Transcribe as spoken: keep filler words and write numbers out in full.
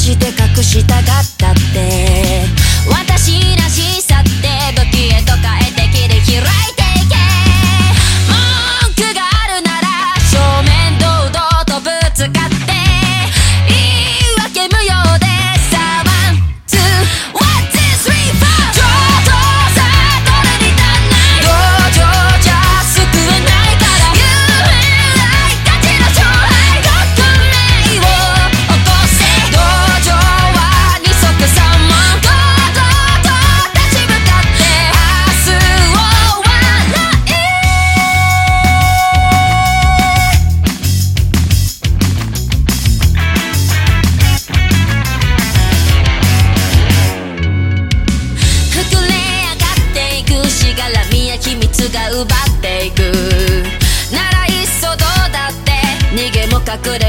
して隠したかったって私らしさって武器へと変えて切り開いていけ文句があるなら正面堂々とぶつかって言い訳無用でさワンツーワンツースリーフォー上等さどれに足んない同情じゃ救えないから有名愛たちの勝敗革命を起こせ同情は二足三門堂々と立ち向かって明日を笑い膨れ上がっていくしがらみや秘密が奪っていくならいっそどうだって逃げも隠れ